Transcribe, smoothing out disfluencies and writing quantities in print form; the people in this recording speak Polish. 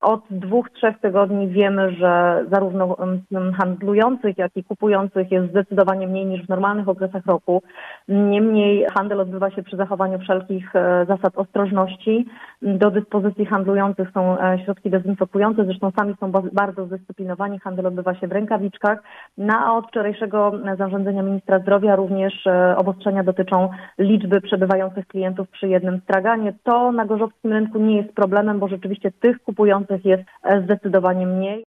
Od 2-3 tygodni wiemy, że zarówno handlujących, jak i kupujących jest zdecydowanie mniej niż w normalnych okresach roku. Niemniej handel odbywa się przy zachowaniu wszelkich zasad ostrożności. Do dyspozycji handlujących są środki dezynfekujące, zresztą sami są bardzo zdyscyplinowani. Handel odbywa się w rękawiczkach. A od wczorajszego zarządzenia ministra zdrowia również obostrzenia dotyczą liczby przebywających klientów przy jednym straganie. To na gorzowskim rynku nie jest problemem, bo rzeczywiście tych kupujących jest zdecydowanie mniej.